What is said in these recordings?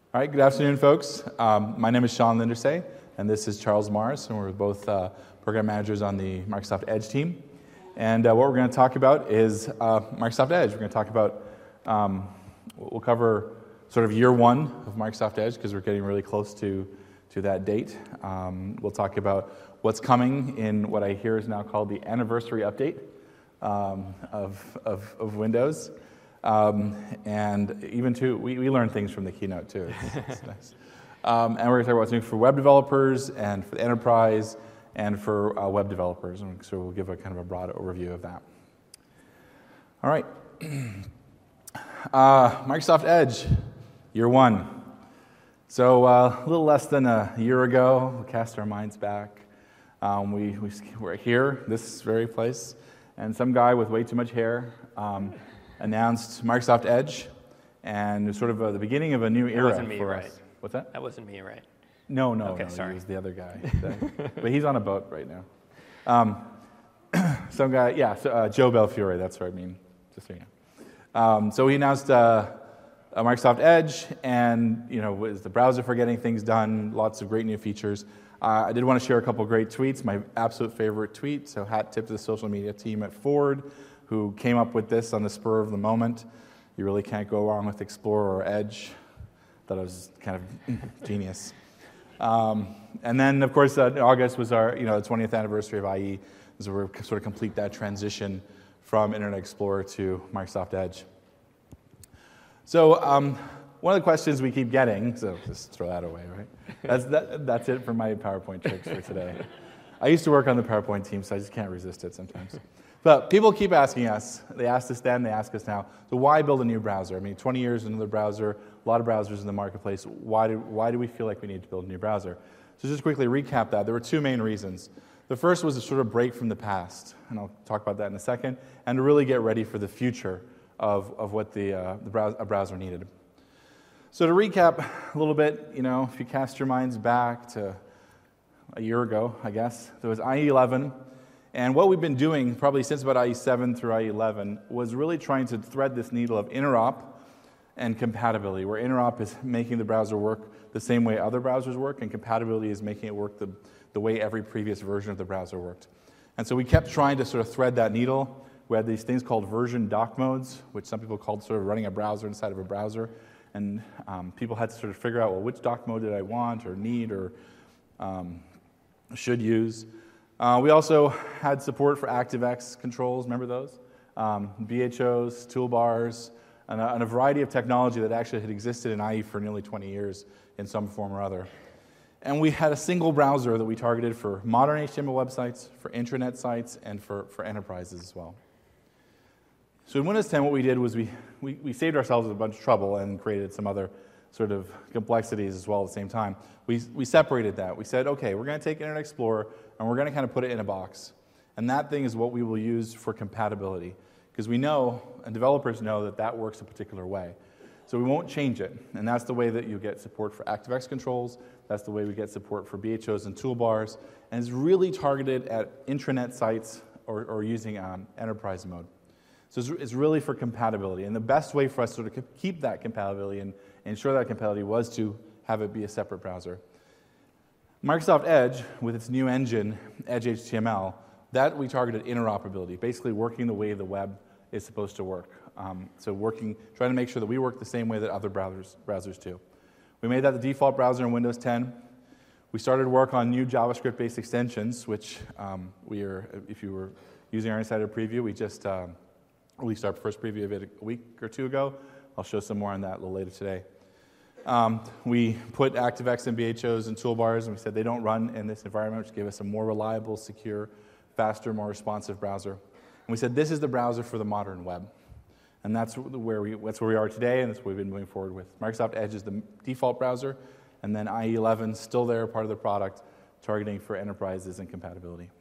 All right, good afternoon, folks. My name is Sean Lindersay, and this is Charles Morris, and we're both program managers on the Microsoft Edge team. And what we're going to talk about is Microsoft Edge. We're going to talk about, we'll cover sort of year one of Microsoft Edge, because we're getting really close to that date. We'll talk about what's coming in what I hear is now called the anniversary update of Windows. And even too, we learn things from the keynote too. It's nice. And we're going to talk about what's new for web developers and for the enterprise and for web developers. And so we'll give a kind of a broad overview of that. All right. Microsoft Edge, year one. So a little less than a year ago, we'll cast our minds back. We were here, this very place, and some guy with way too much hair announced Microsoft Edge, and it was sort of the beginning of a new era. That wasn't me, for right? us. What's that? That wasn't me, right? No, Okay, sorry. He was the other guy. But he's on a boat right now. Some guy, yeah, Joe Belfiore, that's what I mean, just so you know. So he announced Microsoft Edge, and was the browser for getting things done, lots of great new features. I did want to share a couple great tweets. My absolute favorite tweet, so hat tip to the social media team at Ford, who came up with this on the spur of the moment. You really can't go wrong with Explorer or Edge. Thought it was kind of genius. And then, of course, August was our the 20th anniversary of IE, so we're sort of complete that transition from Internet Explorer to Microsoft Edge. So one of the questions we keep getting, so just throw that away, right? That's it for my PowerPoint tricks for today. I used to work on the PowerPoint team, so I just can't resist it sometimes. But people keep asking us, they asked us then, they ask us now, so why build a new browser? I mean, 20 years into the browser, a lot of browsers in the marketplace, why do we feel like we need to build a new browser? So just quickly recap that. There were two main reasons. The first was a sort of break from the past, and I'll talk about that in a second, and to really get ready for the future of what a browser needed. So to recap a little bit, if you cast your minds back to a year ago, I guess, there was IE 11. And what we've been doing probably since about IE 7 through IE 11 was really trying to thread this needle of interop and compatibility, where interop is making the browser work the same way other browsers work, and compatibility is making it work the way every previous version of the browser worked. And so we kept trying to sort of thread that needle. We had these things called version dock modes, which some people called sort of running a browser inside of a browser. And people had to sort of figure out, well, which dock mode did I want or need or should use. We also had support for ActiveX controls, remember those? BHOs, toolbars, and a variety of technology that actually had existed in IE for nearly 20 years in some form or other. And we had a single browser that we targeted for modern HTML websites, for intranet sites, and for enterprises as well. So in Windows 10, what we did was we saved ourselves a bunch of trouble and created some other sort of complexities as well at the same time. We separated that. We said, okay, we're going to take Internet Explorer and we're going to kind of put it in a box. And that thing is what we will use for compatibility. Because we know, and developers know, that works a particular way. So we won't change it. And that's the way that you get support for ActiveX controls. That's the way we get support for BHOs and toolbars. And it's really targeted at intranet sites or using enterprise mode. So it's really for compatibility. And the best way for us to sort of keep that compatibility and ensure that compatibility was to have it be a separate browser. Microsoft Edge, with its new engine, Edge HTML, that we targeted interoperability, basically working the way the web is supposed to work. So trying to make sure that we work the same way that other browsers do. We made that the default browser in Windows 10. We started work on new JavaScript-based extensions, which if you were using our Insider Preview, we just released our first preview of it a week or two ago. I'll show some more on that a little later today. We put ActiveX and BHOs and toolbars, and we said they don't run in this environment, which gave us a more reliable, secure, faster, more responsive browser. And we said this is the browser for the modern web. And that's where we are today, and that's what we've been moving forward with. Microsoft Edge is the default browser, and then IE 11 still there, part of the product, targeting for enterprises and compatibility.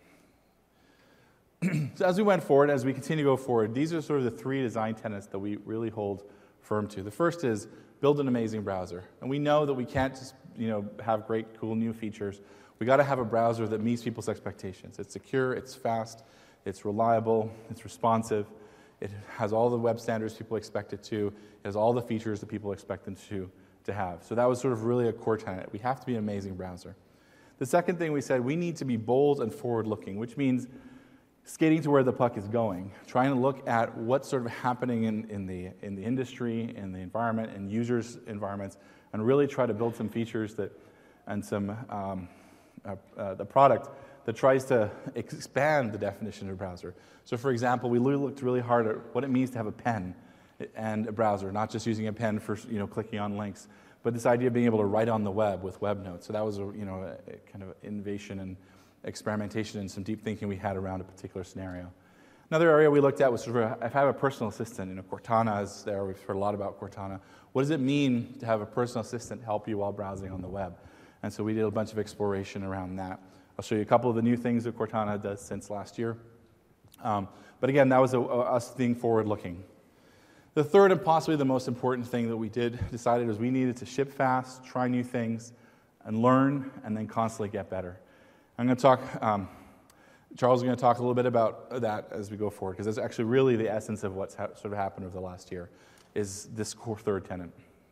So as we went forward, as we continue to go forward, these are sort of the three design tenets that we really hold firm to. The first is build an amazing browser. And we know that we can't just have great, cool new features. We got to have a browser that meets people's expectations. It's secure, it's fast, it's reliable, it's responsive. It has all the web standards people expect it to. It has all the features that people expect them to to have. So that was sort of really a core tenet. We have to be an amazing browser. The second thing we said, we need to be bold and forward-looking, which means skating to where the puck is going, trying to look at what's sort of happening in the industry, in the environment, in users' environments, and really try to build some features and some the product that tries to expand the definition of a browser. So for example, we looked really hard at what it means to have a pen and a browser, not just using a pen for clicking on links, but this idea of being able to write on the web with web notes. So that was a kind of innovation and experimentation and some deep thinking we had around a particular scenario. Another area we looked at was sort of if I have a personal assistant, Cortana is there, we've heard a lot about Cortana. What does it mean to have a personal assistant help you while browsing on the web? And so we did a bunch of exploration around that. I'll show you a couple of the new things that Cortana does since last year. But again, that was us being forward-looking. The third and possibly the most important thing that we decided was we needed to ship fast, try new things, and learn, and then constantly get better. I'm going to talk, Charles is going to talk a little bit about that as we go forward, because that's actually really the essence of what's sort of happened over the last year, is this core third tenet.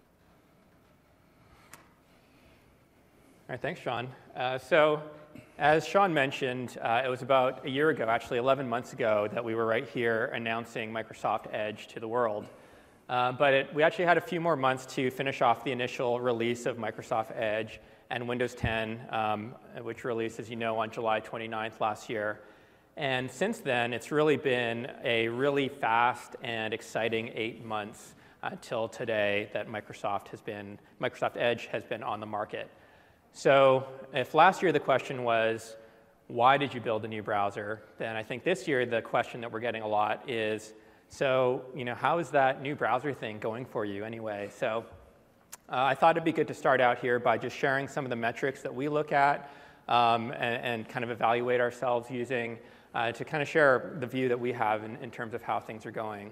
All right, thanks, Sean. So as Sean mentioned, it was about a year ago, actually 11 months ago, that we were right here announcing Microsoft Edge to the world. But we actually had a few more months to finish off the initial release of Microsoft Edge and Windows 10, which released, as you know, on July 29th last year. And since then, it's really been a really fast and exciting 8 months till today that Microsoft Edge has been on the market. So if last year the question was, why did you build a new browser? Then I think this year the question that we're getting a lot is, so how is that new browser thing going for you anyway? So I thought it'd be good to start out here by just sharing some of the metrics that we look at and kind of evaluate ourselves using to kind of share the view that we have in terms of how things are going.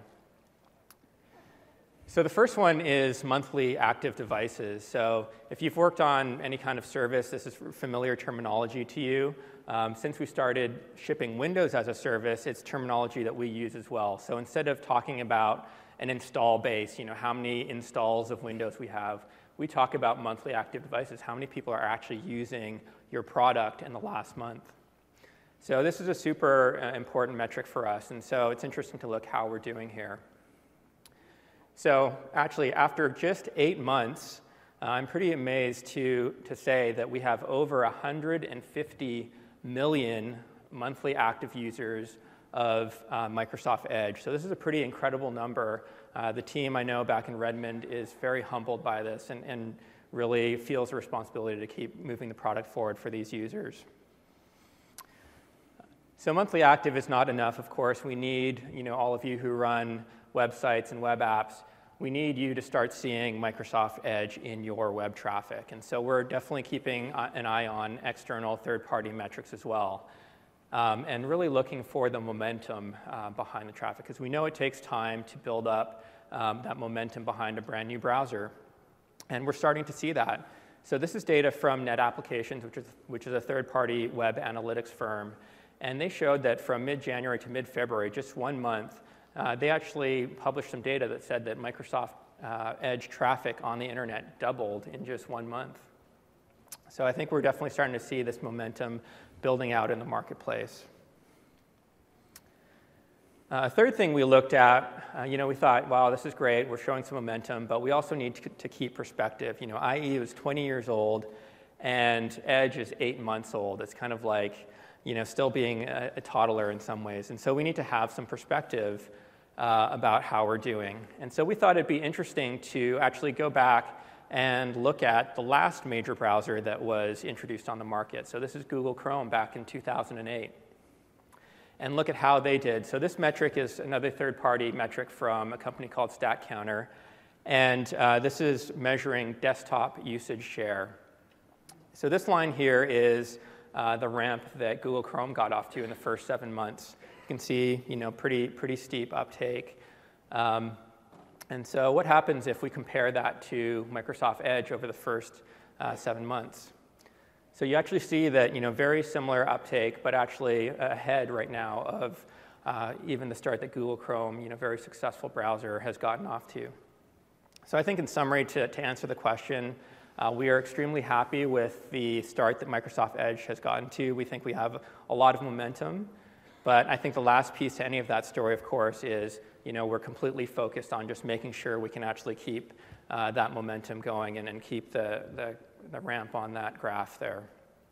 So the first one is monthly active devices. So if you've worked on any kind of service, this is familiar terminology to you. Since we started shipping Windows as a service, it's terminology that we use as well. So instead of talking about an install base, how many installs of Windows we talk about monthly active devices, how many people are actually using your product in the last month. So this is a super important metric for us, and so it's interesting to look how we're doing here. So actually, after just 8 months, I'm pretty amazed to say that we have over 150 million monthly active users of Microsoft Edge. So this is a pretty incredible number. The team I know back in Redmond is very humbled by this and really feels a responsibility to keep moving the product forward for these users. So monthly active is not enough, of course. We need, all of you who run websites and web apps, we need you to start seeing Microsoft Edge in your web traffic. And so we're definitely keeping an eye on external third-party metrics as well. And really looking for the momentum behind the traffic, because we know it takes time to build up that momentum behind a brand new browser. And we're starting to see that. So this is data from Net Applications, which is a third-party web analytics firm. And they showed that from mid-January to mid-February, just 1 month, they actually published some data that said that Microsoft Edge traffic on the internet doubled in just 1 month. So I think we're definitely starting to see this momentum building out in the marketplace. A third thing we looked at, we thought, wow, this is great, we're showing some momentum, but we also need to keep perspective. IE was 20 years old, and Edge is 8 months old. It's kind of like, still being a toddler in some ways. And so we need to have some perspective about how we're doing. And so we thought it'd be interesting to actually go back and look at the last major browser that was introduced on the market. So this is Google Chrome back in 2008. And look at how they did. So this metric is another third-party metric from a company called StatCounter. And this is measuring desktop usage share. So this line here is the ramp that Google Chrome got off to in the first 7 months. You can see, pretty steep uptake. And so what happens if we compare that to Microsoft Edge over the first 7 months? So you actually see that, very similar uptake, but actually ahead right now of even the start that Google Chrome, very successful browser, has gotten off to. So I think in summary, to answer the question, we are extremely happy with the start that Microsoft Edge has gotten to. We think we have a lot of momentum. But I think the last piece to any of that story, of course, is we're completely focused on just making sure we can actually keep that momentum going and keep the ramp on that graph there.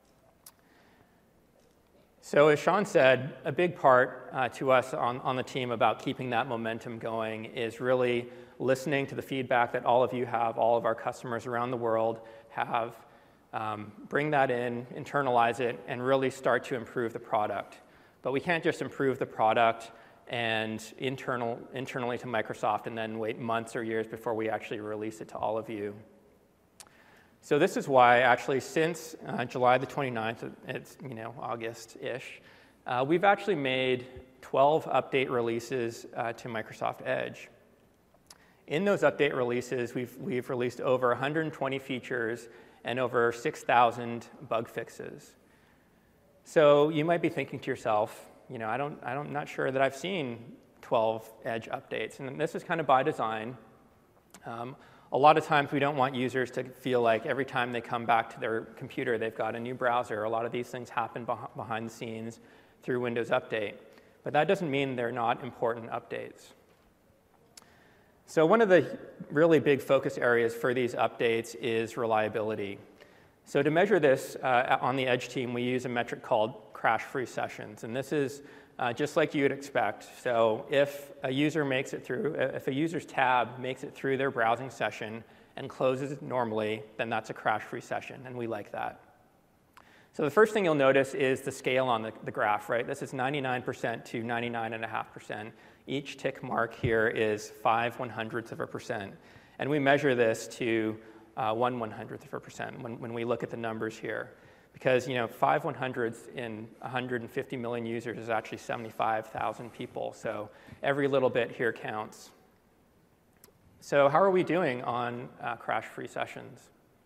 So as Sean said, a big part to us on the team about keeping that momentum going is really listening to the feedback that all of you have, all of our customers around the world have, bring that in, internalize it, and really start to improve the product. But we can't just improve the product and internally to Microsoft and then wait months or years before we actually release it to all of you. So this is why, actually, since July the 29th, it's August-ish, we've actually made 12 update releases to Microsoft Edge. In those update releases, we've released over 120 features and over 6,000 bug fixes. So you might be thinking to yourself, I'm not sure that I've seen 12 Edge updates, and this is kind of by design. A lot of times we don't want users to feel like every time they come back to their computer, they've got a new browser. A lot of these things happen behind the scenes through Windows Update. But that doesn't mean they're not important updates. So one of the really big focus areas for these updates is reliability. So to measure this on the Edge team, we use a metric called crash-free sessions. And this is just like you would expect. So if a user's tab makes it through their browsing session and closes normally, then that's a crash-free session, and we like that. So the first thing you'll notice is the scale on the graph, right? This is 99% to 99.5%. Each tick mark here is 5/100%. And we measure this to 1/100% when we look at the numbers here. Because 5/100 in 150 million users is actually 75,000 people. So every little bit here counts. So how are we doing on crash-free sessions?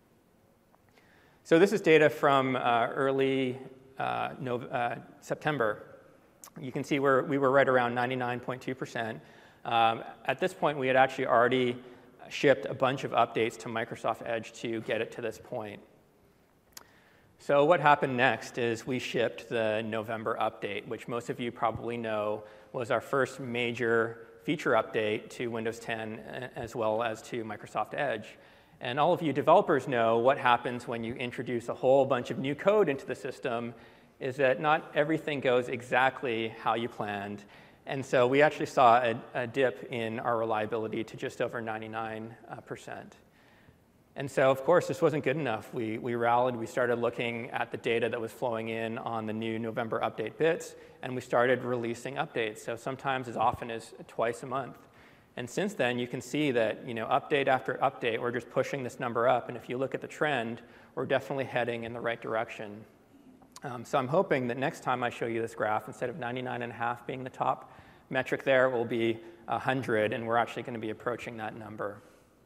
So this is data from early September. You can see we were right around 99.2%. At this point, we had actually already shipped a bunch of updates to Microsoft Edge to get it to this point. So what happened next is we shipped the November update, which most of you probably know was our first major feature update to Windows 10 as well as to Microsoft Edge. And all of you developers know what happens when you introduce a whole bunch of new code into the system is that not everything goes exactly how you planned. And so we actually saw a dip in our reliability to just over 99%. And so, of course, this wasn't good enough. We rallied. We started looking at the data that was flowing in on the new November update bits, and we started releasing updates. So sometimes as often as twice a month. And since then, you can see that update after update, we're just pushing this number up. And if you look at the trend, we're definitely heading in the right direction. So I'm hoping that next time I show you this graph, instead of 99.5 being the top metric there, it will be 100, and we're actually going to be approaching that number.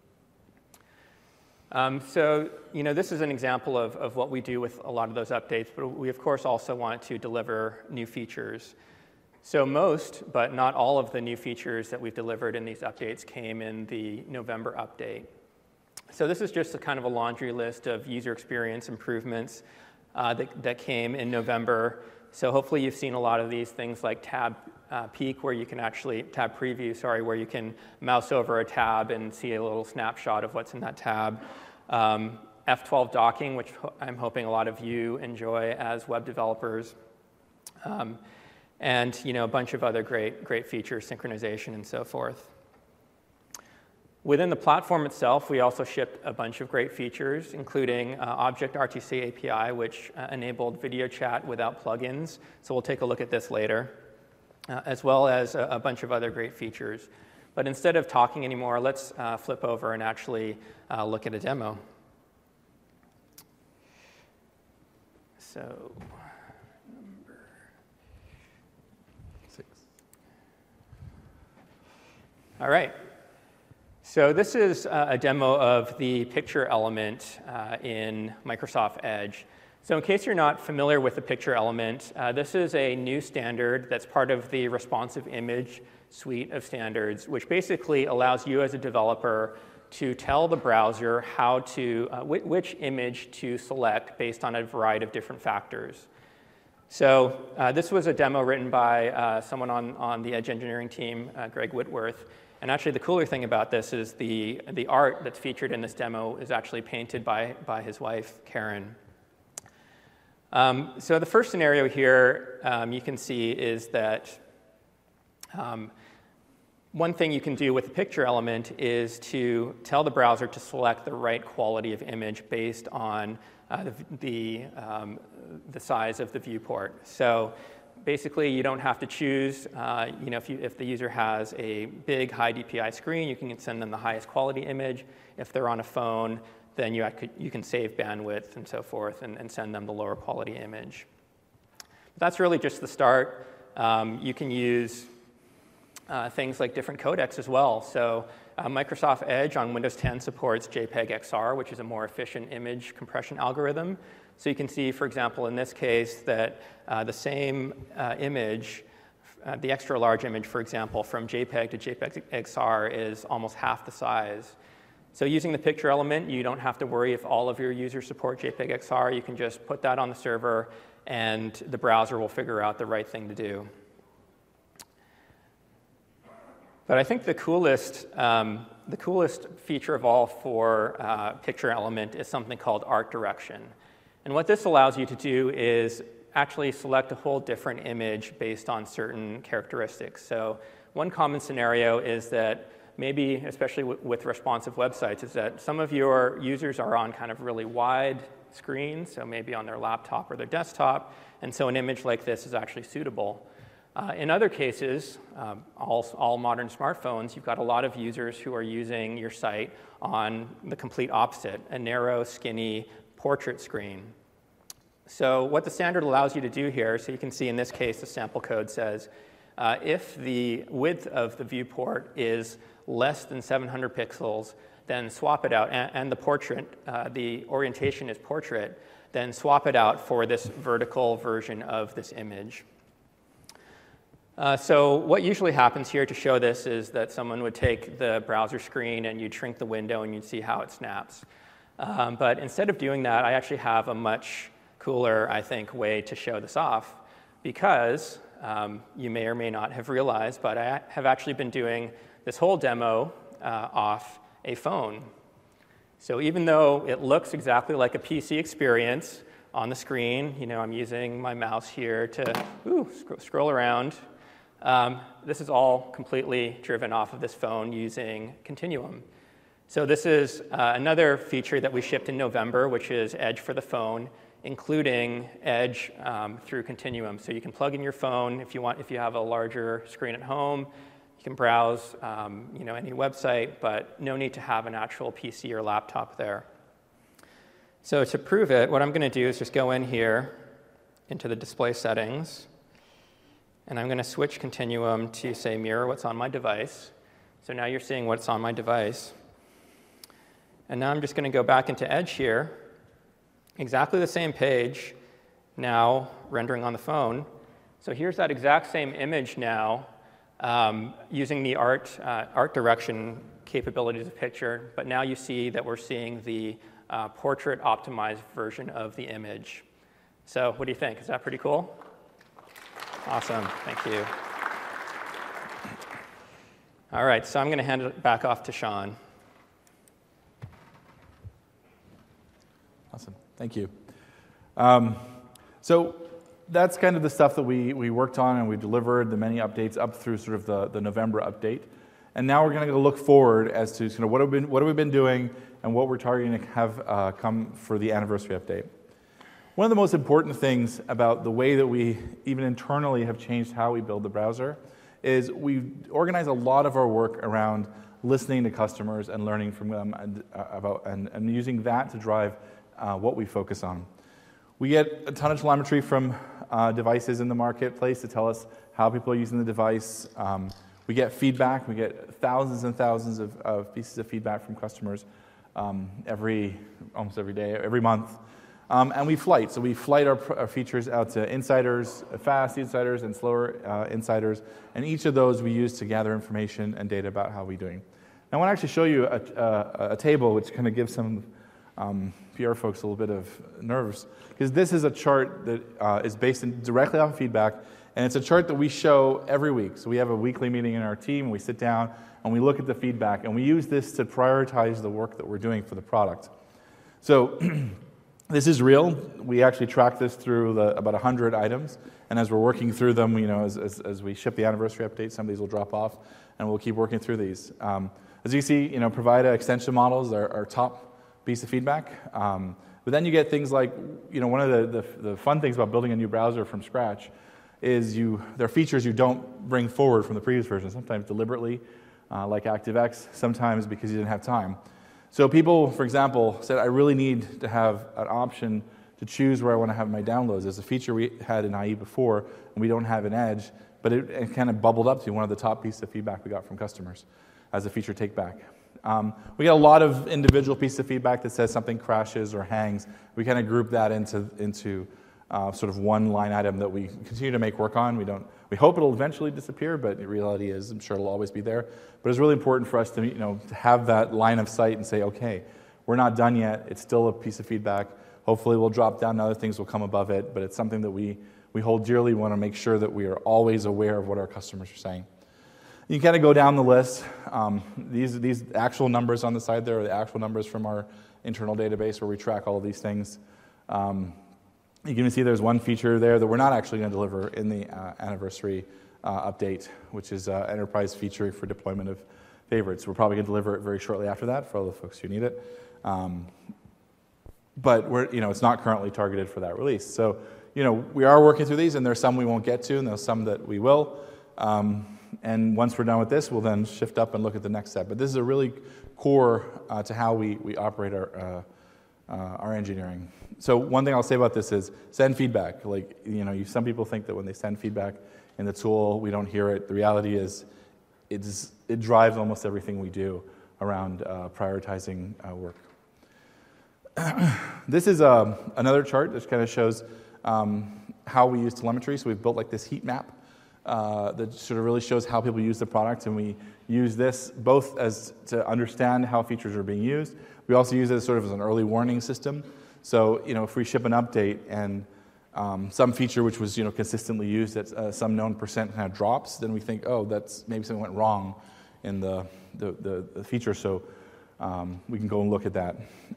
So this is an example of what we do with a lot of those updates, but we, of course, also want to deliver new features. So most, but not all of the new features that we've delivered in these updates came in the November update. So this is just a kind of a laundry list of user experience improvements that came in November. So hopefully you've seen a lot of these things like tab peek, where you can actually, tab preview, sorry, where you can mouse over a tab and see a little snapshot of what's in that tab. F12 docking, which I'm hoping a lot of you enjoy as web developers. And a bunch of other great features, synchronization and so forth. Within the platform itself, we also shipped a bunch of great features, including Object-RTC API, which enabled video chat without plugins. So we'll take a look at this later, as well as a bunch of other great features. But instead of talking anymore, let's flip over and actually look at a demo. So, number 6. All right. So this is a demo of the picture element in Microsoft Edge. So in case you're not familiar with the picture element, this is a new standard that's part of the responsive image suite of standards, which basically allows you as a developer to tell the browser how to, which image to select based on a variety of different factors. So this was a demo written by someone on the Edge engineering team, Greg Whitworth. And actually, the cooler thing about this is the art that's featured in this demo is actually painted by his wife, Karen. So the first scenario here you can see is that one thing you can do with the picture element is to tell the browser to select the right quality of image based on the size of the viewport. So basically, you don't have to choose. If the user has a big, high DPI screen, you can send them the highest quality image. If they're on a phone, then you can save bandwidth and so forth and send them the lower quality image. But that's really just the start. You can use things like different codecs as well. So Microsoft Edge on Windows 10 supports JPEG XR, which is a more efficient image compression algorithm. So you can see, for example, in this case, that the same image, the extra large image, for example, from JPEG to JPEG XR is almost half the size. So using the picture element, you don't have to worry if all of your users support JPEG XR. You can just put that on the server, and the browser will figure out the right thing to do. But I think the coolest feature of all for picture element is something called art direction. And what this allows you to do is actually select a whole different image based on certain characteristics. So one common scenario is that maybe, especially with responsive websites, is that some of your users are on kind of really wide screens, so maybe on their laptop or their desktop, and so an image like this is actually suitable. In other cases, all modern smartphones, you've got a lot of users who are using your site on the complete opposite, a narrow, skinny portrait screen. So what the standard allows you to do here, so you can see in this case the sample code says, if the width of the viewport is less than 700 pixels, then swap it out, and the portrait, the orientation is portrait, then swap it out for this vertical version of this image. So what usually happens here to show this is that someone would take the browser screen and you'd shrink the window and you'd see how it snaps. But instead of doing that, I actually have a much cooler, I think, way to show this off, because you may or may not have realized, but I have actually been doing this whole demo off a phone. So even though it looks exactly like a PC experience on the screen, I'm using my mouse here to scroll around. This is all completely driven off of this phone using Continuum. So this is another feature that we shipped in November, which is Edge for the phone, including Edge through Continuum. So you can plug in your phone if you have a larger screen at home. You can browse any website, but no need to have an actual PC or laptop there. So to prove it, what I'm going to do is just go in here into the display settings, and I'm going to switch Continuum to, say, mirror what's on my device. So now you're seeing what's on my device. And now I'm just going to go back into Edge here. Exactly the same page, now rendering on the phone. So here's that exact same image now using the art direction capabilities of picture. But now you see that we're seeing the portrait optimized version of the image. So what do you think? Is that pretty cool? Awesome. Thank you. All right, so I'm going to hand it back off to Sean. Awesome. Thank you. So that's kind of the stuff that we worked on and we delivered, the many updates up through sort of the November update. And now we're going to go look forward as to sort of what have we been doing and what we're targeting to have come for the anniversary update. One of the most important things about the way that we, even internally, have changed how we build the browser is we organize a lot of our work around listening to customers and learning from them and using that to drive what we focus on. We get a ton of telemetry from devices in the marketplace to tell us how people are using the device. We get feedback. We get thousands and thousands of pieces of feedback from customers almost every day, every month. And we flight. So we flight our features out to insiders, fast insiders, and slower insiders. And each of those we use to gather information and data about how we're doing. I want to actually show you a table which kind of gives some PR folks a little bit of nerves, because this is a chart that is based directly off of feedback, and it's a chart that we show every week. So we have a weekly meeting in our team, we sit down, and we look at the feedback, and we use this to prioritize the work that we're doing for the product. So this is real. We actually track this through about 100 items, and as we're working through them, as we ship the anniversary update, some of these will drop off, and we'll keep working through these. As you see, Provida extension models are our top piece of feedback. But then you get things like, one of the fun things about building a new browser from scratch is there are features you don't bring forward from the previous version, sometimes deliberately, like ActiveX, sometimes because you didn't have time. So people, for example, said, I really need to have an option to choose where I want to have my downloads. There's a feature we had in IE before, and we don't have in Edge, but it kind of bubbled up to one of the top pieces of feedback we got from customers as a feature take-back. We get a lot of individual pieces of feedback that says something crashes or hangs. We kind of group that into sort of one line item that we continue to make work on. We hope it'll eventually disappear, but the reality is, I'm sure it'll always be there. But it's really important for us to have that line of sight and say, okay, we're not done yet. It's still a piece of feedback. Hopefully we'll drop down and other things will come above it, but it's something that we hold dearly. We want to make sure that we are always aware of what our customers are saying. You kind of go down the list. These actual numbers on the side there are the actual numbers from our internal database where we track all of these things. You can see there's one feature there that we're not actually going to deliver in the anniversary update, which is enterprise feature for deployment of favorites. We're probably going to deliver it very shortly after that for all the folks who need it. But it's not currently targeted for that release. So, we are working through these, and there's some we won't get to, and there's some that we will. And once we're done with this, we'll then shift up and look at the next step. But this is a really core to how we operate our engineering. So one thing I'll say about this is send feedback. Some people think that when they send feedback in the tool, we don't hear it. The reality is it drives almost everything we do around prioritizing work. This is another chart that kind of shows how we use telemetry. So we've built this heat map that sort of really shows how people use the product, and we use this both as to understand how features are being used. We also use it as sort of as an early warning system. So, if we ship an update and some feature which was, consistently used at some known percent kind of drops, then we think, oh, that's maybe something went wrong in the feature, so we can go and look at that.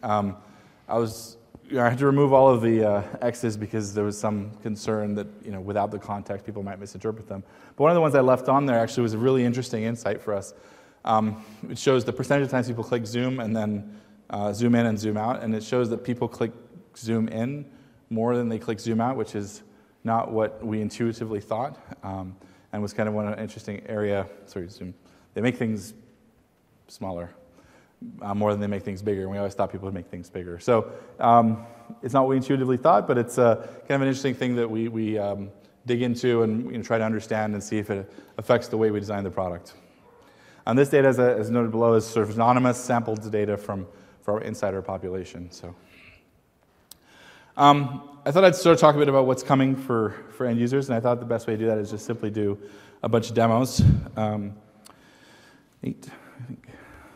I had to remove all of the X's because there was some concern that, without the context, people might misinterpret them. But one of the ones I left on there actually was a really interesting insight for us. It shows the percentage of times people click zoom and then zoom in and zoom out, and it shows that people click zoom in more than they click zoom out, which is not what we intuitively thought, and was kind of one interesting area. Sorry, zoom. They make things smaller. More than they make things bigger, and we always thought people would make things bigger. So it's not what we intuitively thought, but it's kind of an interesting thing that we dig into and try to understand and see if it affects the way we design the product. This data, as noted below, is sort of anonymous sampled data from our insider population. So I thought I'd sort of talk a bit about what's coming for end users, and I thought the best way to do that is just simply do a bunch of demos. 8, I think.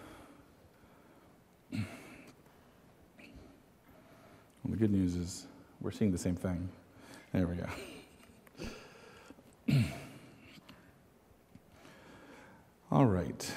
Well, the good news is we're seeing the same thing. There we go. All right.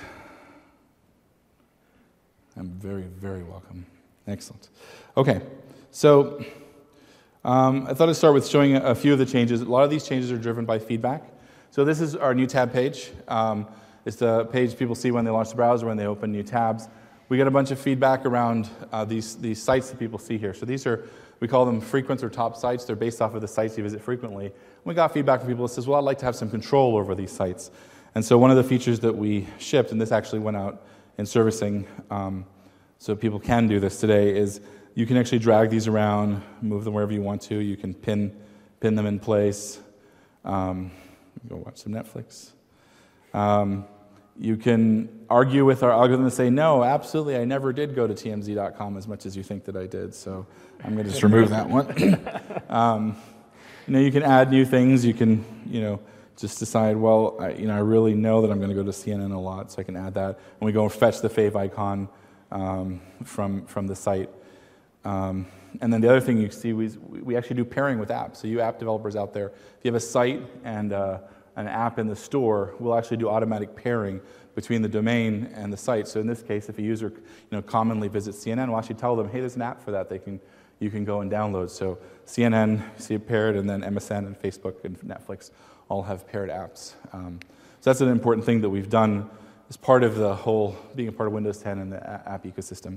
I'm very, very welcome. Excellent. Okay, so I thought I'd start with showing a few of the changes. A lot of these changes are driven by feedback. So this is our new tab page. It's the page people see when they launch the browser, when they open new tabs. We get a bunch of feedback around these sites that people see here. So these are, we call them frequent or top sites. They're based off of the sites you visit frequently. We got feedback from people that says, well, I'd like to have some control over these sites. And so one of the features that we shipped, and this actually went out in servicing, so people can do this today, is you can actually drag these around, move them wherever you want to. You can pin them in place. Go watch some Netflix. You can argue with our algorithm and say, no, absolutely, I never did go to tmz.com as much as you think that I did, so I'm going to just remove that one. You can add new things. You can, just decide, well, I really know that I'm going to go to CNN a lot, so I can add that. And we go and fetch the fave icon from the site. And then the other thing you see, we actually do pairing with apps. So you app developers out there, if you have a site and an app in the store, we'll actually do automatic pairing between the domain and the site. So in this case, if a user commonly visits CNN, we'll actually tell them, hey, there's an app for that you can go and download. So CNN, you see it paired, and then MSN and Facebook and Netflix all have paired apps. So that's an important thing that we've done as part of the whole being a part of Windows 10 and the app ecosystem.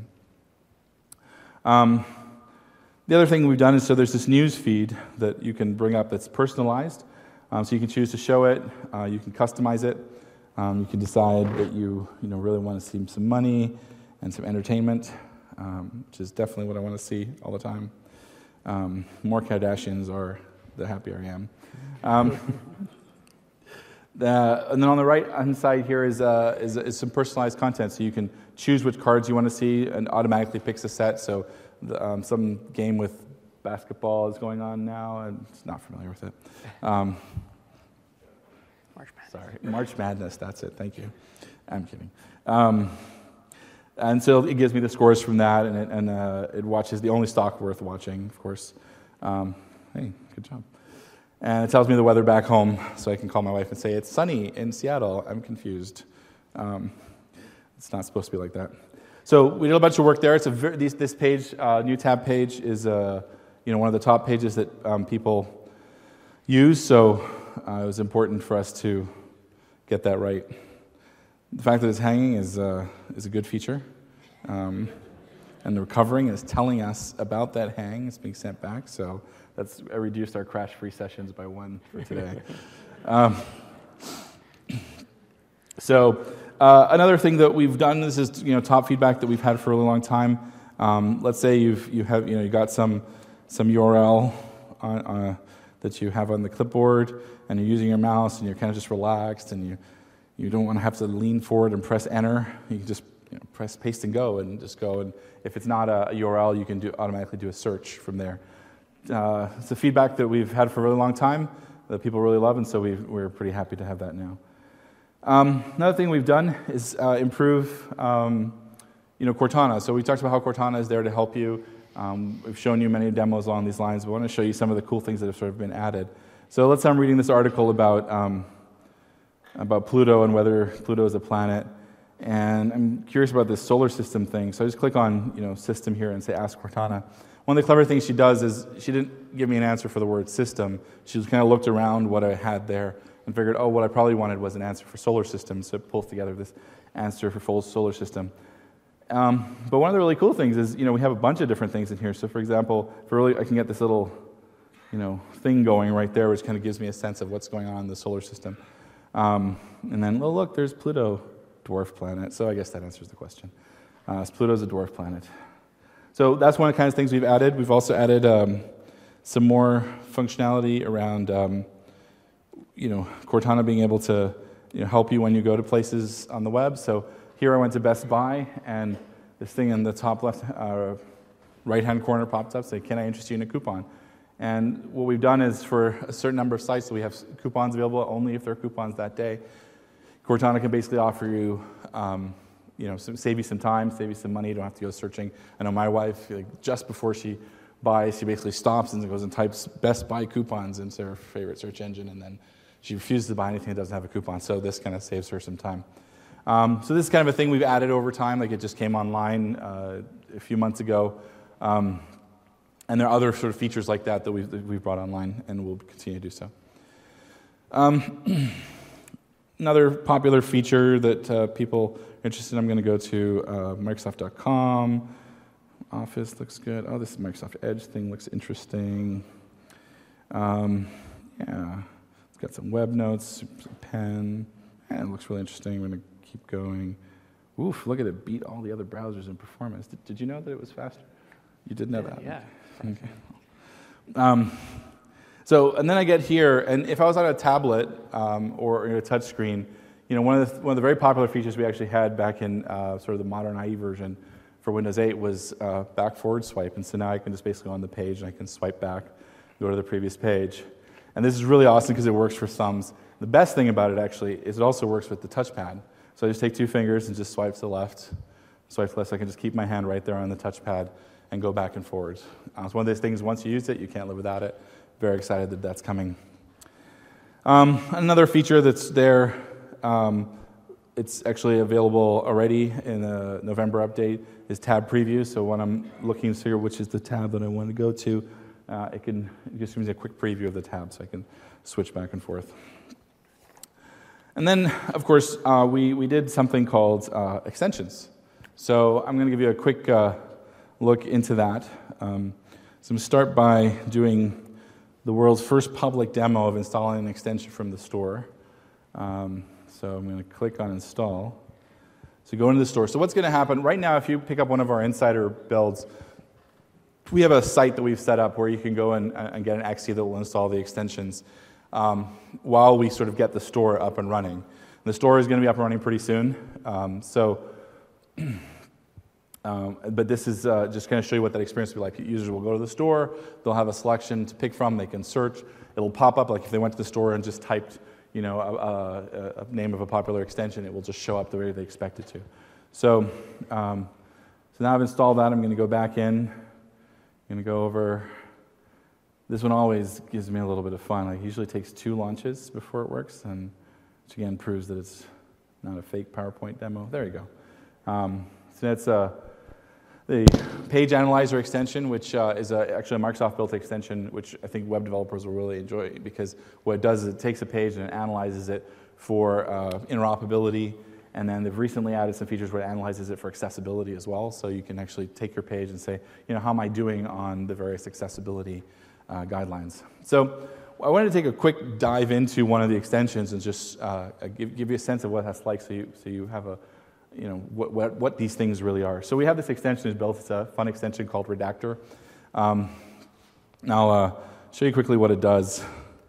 The other thing we've done is, so there's this news feed that you can bring up that's personalized. So you can choose to show it, you can customize it, you can decide that you really want to see some money and some entertainment, which is definitely what I want to see all the time. More Kardashians are, the happier I am. And then on the right-hand side here is some personalized content. So you can choose which cards you want to see and automatically picks a set. So some game with basketball is going on now, and it's not familiar with it. March Madness. Sorry, March Madness, that's it, thank you. I'm kidding. And so it gives me the scores from that, and it watches the only stock worth watching, of course. Hey, good job. And it tells me the weather back home, so I can call my wife and say, it's sunny in Seattle, I'm confused. It's not supposed to be like that. So we did a bunch of work there. It's this page, new tab page, is one of the top pages that people use, so it was important for us to get that right. The fact that it's hanging is a good feature. And the recovering is telling us about that hang. It's being sent back, so that's reduced our crash-free sessions by 1 for today. Another thing that we've done, this is top feedback that we've had for a really long time. Let's say you got some URL that you have on the clipboard, and you're using your mouse, and you're kind of just relaxed, and you don't want to have to lean forward and press enter. You can just press paste and go, and just go. And if it's not a URL, you can automatically do a search from there. It's a feedback that we've had for a really long time that people really love, and so we're pretty happy to have that now. Another thing we've done is improve Cortana. So we talked about how Cortana is there to help you. We've shown you many demos along these lines, but I want to show you some of the cool things that have sort of been added. So let's say I'm reading this article about Pluto and whether Pluto is a planet, and I'm curious about this solar system thing. So I just click on system here and say ask Cortana. One of the clever things she does is she didn't give me an answer for the word system. She just kind of looked around what I had there and figured, what I probably wanted was an answer for solar system, so it pulls together this answer for full solar system. But one of the really cool things is, we have a bunch of different things in here. So for example, I can get this little, thing going right there, which kind of gives me a sense of what's going on in the solar system. And then, look, there's Pluto, dwarf planet. So I guess that answers the question. Pluto's a dwarf planet. So that's one of the kinds of things we've added. We've also added some more functionality around, Cortana being able to help you when you go to places on the web. So here I went to Best Buy, and this thing in the top left, right-hand corner popped up, saying, can I interest you in a coupon? And what we've done is for a certain number of sites, so we have coupons available only if there are coupons that day. Cortana can basically offer you, save you some time, save you some money. You don't have to go searching. I know my wife, just before she buys, she basically stops and goes and types Best Buy coupons into her favorite search engine, and then she refuses to buy anything that doesn't have a coupon. So this kind of saves her some time. So this is kind of a thing we've added over time. Like it just came online a few months ago. And there are other sort of features like that we've brought online, and we'll continue to do so. Another popular feature that people are interested in, I'm going to go to Microsoft.com. Office looks good. Oh, this Microsoft Edge thing looks interesting. It's got some web notes, some pen. It looks really interesting. We're going to keep going. Oof, look at it, beat all the other browsers in performance. Did you know that it was faster? You did know that? Yeah. Okay. And then I get here, and if I was on a tablet or a touch screen, one of the very popular features we actually had back in sort of the modern IE version for Windows 8 was back forward swipe. And so now I can just basically go on the page and I can swipe back, go to the previous page. And this is really awesome because it works for thumbs. The best thing about it, actually, is it also works with the touchpad. So I just take 2 fingers and just swipe to the left, swipe to the left, so I can just keep my hand right there on the touchpad and go back and forward. It's one of those things, once you use it, you can't live without it. Very excited that that's coming. Another feature that's there, it's actually available already in the November update, is tab preview. So when I'm looking to figure which is the tab that I want to go to, it just gives me a quick preview of the tab so I can switch back and forth. And then, of course, we did something called extensions. So I'm going to give you a quick look into that. So I'm going to start by doing the world's first public demo of installing an extension from the store. So I'm going to click on install. So go into the store. So what's going to happen, right now if you pick up one of our Insider builds, we have a site that we've set up where you can go and get an XE that will install the extensions while we sort of get the store up and running. The store is going to be up and running pretty soon. But this is just going to show you what that experience will be like. Users will go to the store, they'll have a selection to pick from, they can search. It'll pop up like if they went to the store and just typed a name of a popular extension, it will just show up the way they expect it to. So now I've installed that. I'm going to go back in. I'm going to go over. This one always gives me a little bit of fun. Like, it usually takes 2 launches before it works, and which again proves that it's not a fake PowerPoint demo. There you go. So that's the Page Analyzer extension, which is actually a Microsoft-built extension, which I think web developers will really enjoy, because what it does is it takes a page and it analyzes it for interoperability, and then they've recently added some features where it analyzes it for accessibility as well, so you can actually take your page and say, how am I doing on the various accessibility guidelines. So I wanted to take a quick dive into one of the extensions and just give you a sense of what that's like, so you have a what these things really are. So we have this extension is built. It's a fun extension called Redactor. I'll show you quickly what it does.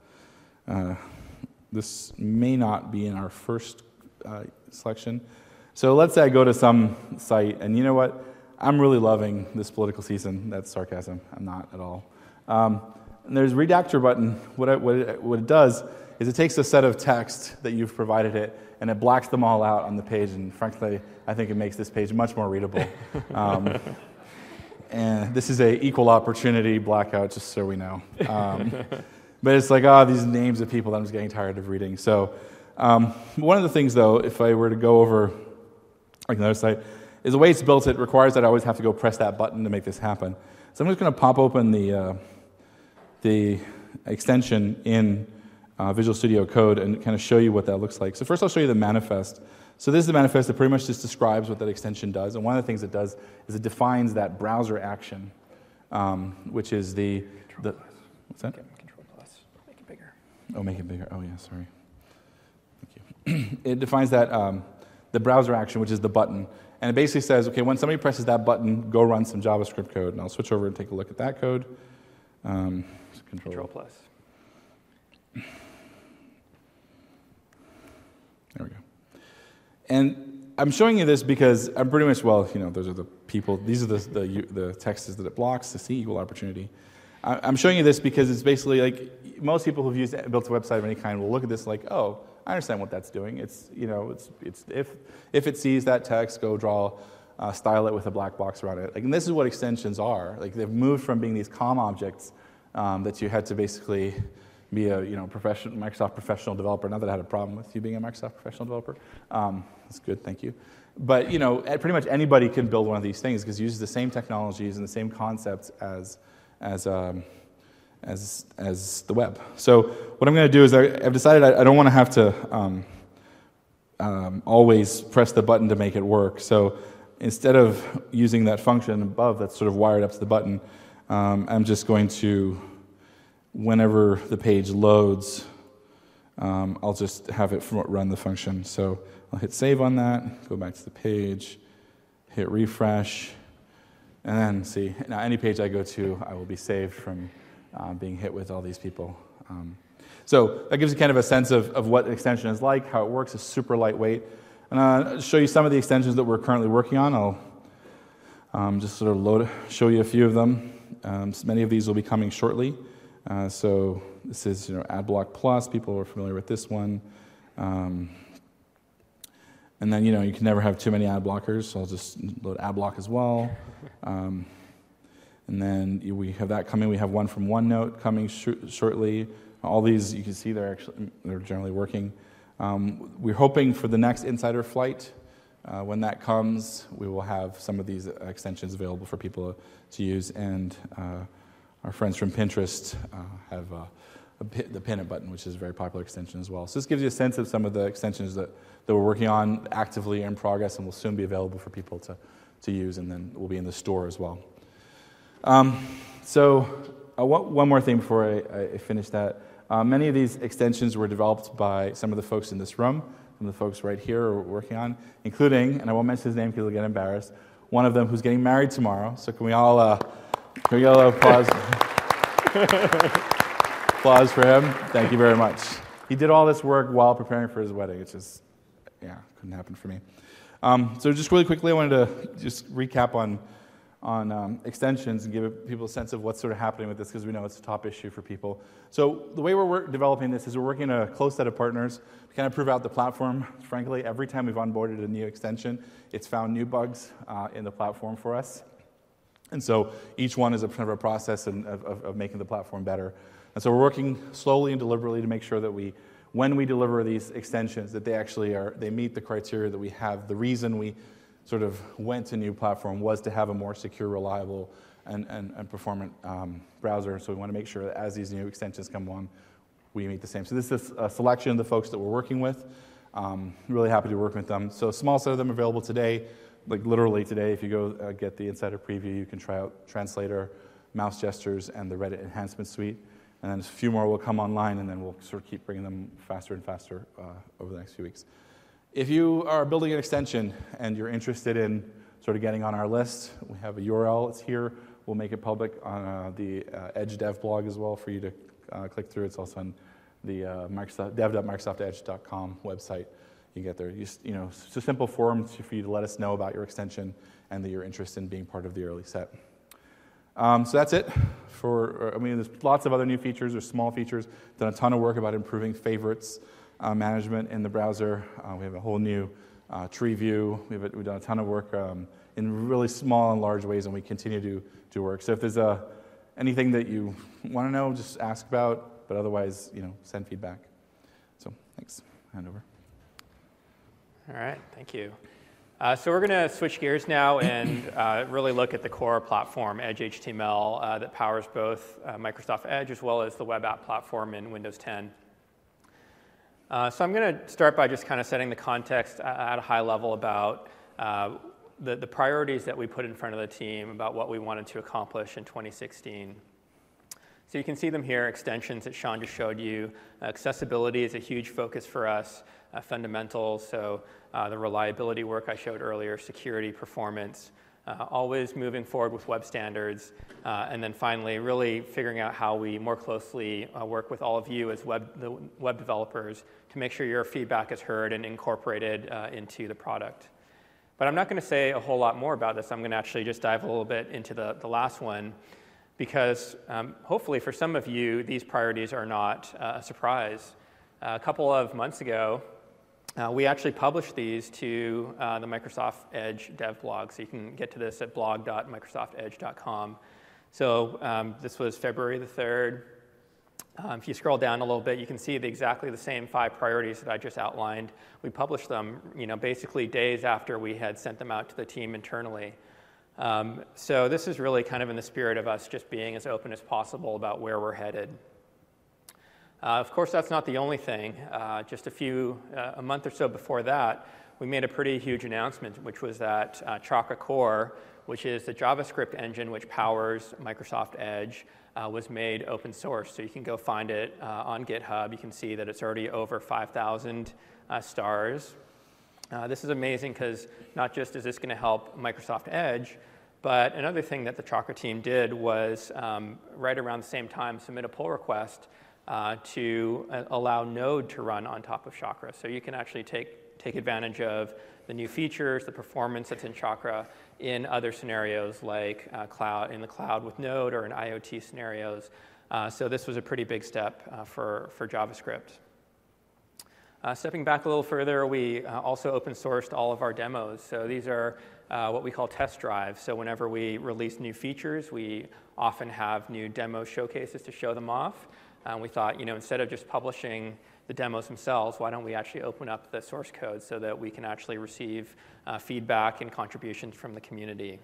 This may not be in our first selection. So let's say I go to some site, and you know what? I'm really loving this political season. That's sarcasm. I'm not at all. And there's Redactor button. What it does is it takes a set of text that you've provided it, and it blacks them all out on the page, and frankly, I think it makes this page much more readable. And this is an equal opportunity blackout, just so we know. But it's like, these names of people that I'm just getting tired of reading. So one of the things, though, if I were to go over like another site, is the way it's built, it requires that I always have to go press that button to make this happen. So I'm just going to pop open the extension in Visual Studio Code and kind of show you what that looks like. So first I'll show you the manifest. So this is the manifest that pretty much just describes what that extension does. And one of the things it does is it defines that browser action, which is the what's that? Control plus. Make it bigger. Oh, make it bigger. Oh, yeah, sorry. Thank you. It defines that the browser action, which is the button. And it basically says, okay, when somebody presses that button, go run some JavaScript code. And I'll switch over and take a look at that code. Control plus. There we go. And I'm showing you this because I'm pretty much, those are the people, these are the texts that it blocks to see equal opportunity. I'm showing you this because it's basically like most people who've built a website of any kind will look at this like, oh, I understand what that's doing. It's if it sees that text, go draw, style it with a black box around it. And this is what extensions are. Like, they've moved from being these COM objects that you had to basically be a Microsoft professional developer. Not that I had a problem with you being a Microsoft professional developer. That's good, thank you. But pretty much anybody can build one of these things because it uses the same technologies and the same concepts as the web. So what I'm going to do is I've decided I don't want to have to always press the button to make it work. So instead of using that function above that's sort of wired up to the button, I'm just going to, whenever the page loads, I'll just have it run the function. So I'll hit save on that, go back to the page, hit refresh, and then see, now any page I go to, I will be saved from being hit with all these people. So that gives you kind of a sense of what the extension is like, how it works. It's super lightweight. And I'll show you some of the extensions that we're currently working on. I'll just sort of show you a few of them. Many of these will be coming shortly. So this is AdBlock Plus. People are familiar with this one. And then you can never have too many ad blockers, so I'll just load AdBlock as well. And then we have that coming. We have one from OneNote coming shortly. All these you can see they're generally working. We're hoping for the next Insider flight. When that comes, we will have some of these extensions available for people to use, and our friends from Pinterest have the Pin It button, which is a very popular extension as well. So this gives you a sense of some of the extensions that we're working on actively in progress and will soon be available for people to use, and then will be in the store as well. One more thing before I finish that. Many of these extensions were developed by some of the folks in this room, some of the folks right here are working on, including, and I won't mention his name because he'll get embarrassed, one of them who's getting married tomorrow. So can we all get a little applause? Applause for him. Thank you very much. He did all this work while preparing for his wedding. It's just, couldn't happen for me. So just really quickly, I wanted to just recap on extensions and give people a sense of what's sort of happening with this, because we know it's a top issue for people. So the way we're developing this is we're working a close set of partners to kind of prove out the platform. Frankly, every time we've onboarded a new extension, it's found new bugs in the platform for us. And so each one is a kind of a process of making the platform better. And so we're working slowly and deliberately to make sure that when we deliver these extensions, that they meet the criteria that we have. The reason we sort of went to new platform was to have a more secure, reliable, and performant browser. So we want to make sure that as these new extensions come on, we meet the same. So this is a selection of the folks that we're working with. Really happy to work with them. So a small set of them available today, like literally today. If you go get the Insider preview, you can try out Translator, Mouse Gestures, and the Reddit Enhancement Suite. And then a few more will come online, and then we'll sort of keep bringing them faster and faster over the next few weeks. If you are building an extension and you're interested in sort of getting on our list, we have a URL. It's here. We'll make it public on the Edge Dev blog as well for you to click through. It's also on the dev.microsoftedge.com website. You get there. It's a simple form for you to let us know about your extension and that you're interested in being part of the early set. So that's it. There's lots of other new features. There's small features. Done a ton of work about improving favorites management in the browser. We have a whole new tree view. We've done a ton of work in really small and large ways, and we continue to do work. So if there's anything that you want to know, just ask about. But otherwise, send feedback. So thanks. Hand over. All right. Thank you. So we're going to switch gears now and really look at the core platform, Edge HTML, that powers both Microsoft Edge as well as the web app platform in Windows 10. So I'm going to start by just kind of setting the context at a high level about the priorities that we put in front of the team, about what we wanted to accomplish in 2016. So you can see them here, extensions that Sean just showed you. Accessibility is a huge focus for us, fundamentals, so the reliability work I showed earlier, security, performance, always moving forward with web standards, and then finally really figuring out how we more closely work with all of you as web developers to make sure your feedback is heard and incorporated into the product. But I'm not going to say a whole lot more about this. I'm going to actually just dive a little bit into the last one, because hopefully for some of you, these priorities are not a surprise. A couple of months ago, we actually published these to the Microsoft Edge dev blog, so you can get to this at blog.microsoftedge.com. So this was February the 3rd. If you scroll down a little bit, you can see exactly the same 5 priorities that I just outlined. We published them, basically days after we had sent them out to the team internally. So this is really kind of in the spirit of us just being as open as possible about where we're headed. Of course, that's not the only thing. Just a month or so before that, we made a pretty huge announcement, which was that Chakra Core, which is the JavaScript engine which powers Microsoft Edge, was made open source. So you can go find it on GitHub. You can see that it's already over 5,000 stars. This is amazing because not just is this going to help Microsoft Edge, but another thing that the Chakra team did was right around the same time submit a pull request to allow Node to run on top of Chakra. So you can actually take advantage of the new features, the performance that's in Chakra in other scenarios like in the cloud with Node or in IoT scenarios. So this was a pretty big step for JavaScript. Stepping back a little further, we also open sourced all of our demos. So these are what we call test drives. So whenever we release new features, we often have new demo showcases to show them off. We thought, instead of just publishing the demos themselves, why don't we actually open up the source code so that we can actually receive feedback and contributions from the community.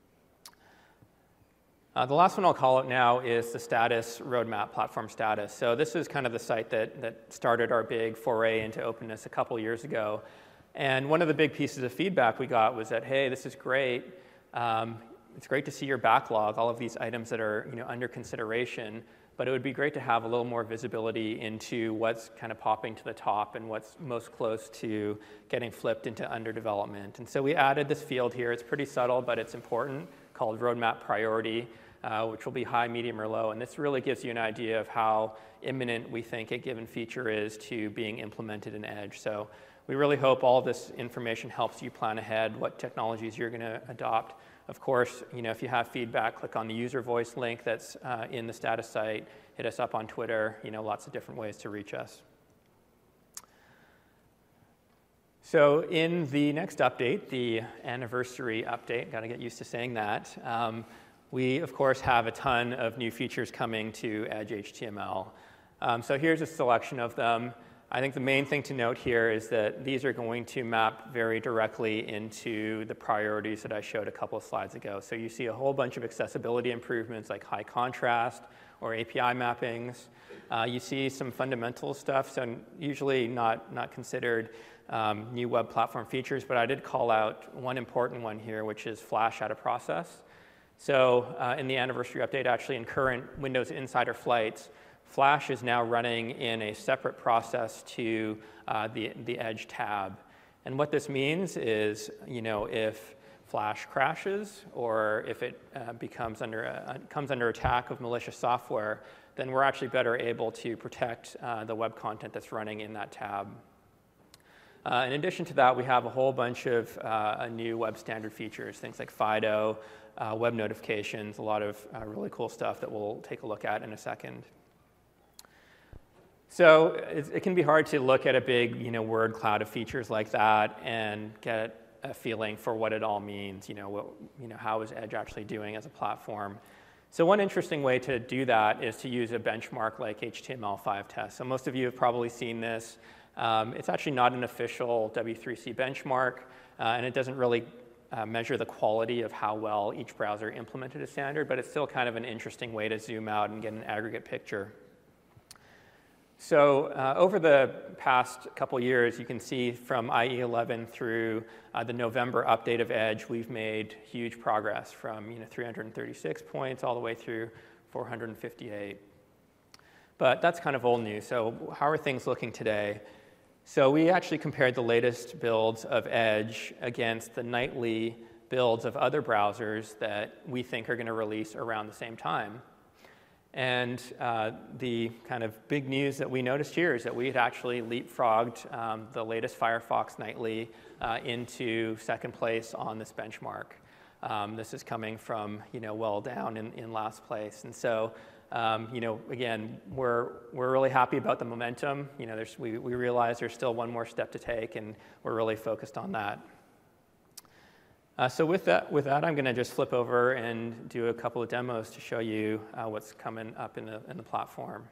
The last one I'll call out now is the status roadmap, platform status. So this is kind of the site that started our big foray into openness a couple years ago. And one of the big pieces of feedback we got was that, hey, this is great. It's great to see your backlog, all of these items that are under consideration. But it would be great to have a little more visibility into what's kind of popping to the top and what's most close to getting flipped into under development. And so we added this field here. It's pretty subtle, but it's important, called roadmap priority, which will be high, medium, or low. And this really gives you an idea of how imminent we think a given feature is to being implemented in Edge. So we really hope all of this information helps you plan ahead what technologies you're going to adopt. Of course, if you have feedback, click on the user voice link that's in the status site. Hit us up on Twitter. Lots of different ways to reach us. So in the next update, the anniversary update, got to get used to saying that, we, of course, have a ton of new features coming to Edge HTML. So here's a selection of them. I think the main thing to note here is that these are going to map very directly into the priorities that I showed a couple of slides ago. So you see a whole bunch of accessibility improvements like high contrast or API mappings. You see some fundamental stuff, so usually not considered new web platform features, but I did call out one important one here, which is Flash out of process. So in the anniversary update, actually in current Windows Insider flights, Flash is now running in a separate process to the Edge tab. And what this means is, if Flash crashes or if it comes under attack of malicious software, then we're actually better able to protect the web content that's running in that tab. In addition to that, we have a whole bunch of new web standard features, things like FIDO, web notifications, a lot of really cool stuff that we'll take a look at in a second. So it can be hard to look at a big, word cloud of features like that and get a feeling for what it all means. How is Edge actually doing as a platform? So one interesting way to do that is to use a benchmark like HTML5 test. So most of you have probably seen this. It's actually not an official W3C benchmark, and it doesn't really measure the quality of how well each browser implemented a standard, but it's still kind of an interesting way to zoom out and get an aggregate picture. So over the past couple years, you can see from IE 11 through the November update of Edge, we've made huge progress from 336 points all the way through 458. But that's kind of old news. So how are things looking today? So we actually compared the latest builds of Edge against the nightly builds of other browsers that we think are going to release around the same time. And the kind of big news that we noticed here is that we had actually leapfrogged the latest Firefox nightly into second place on this benchmark. This is coming from well down in last place, and so again we're really happy about the momentum. We realize there's still one more step to take, and we're really focused on that. So with that, I'm going to just flip over and do a couple of demos to show you what's coming up in the platform.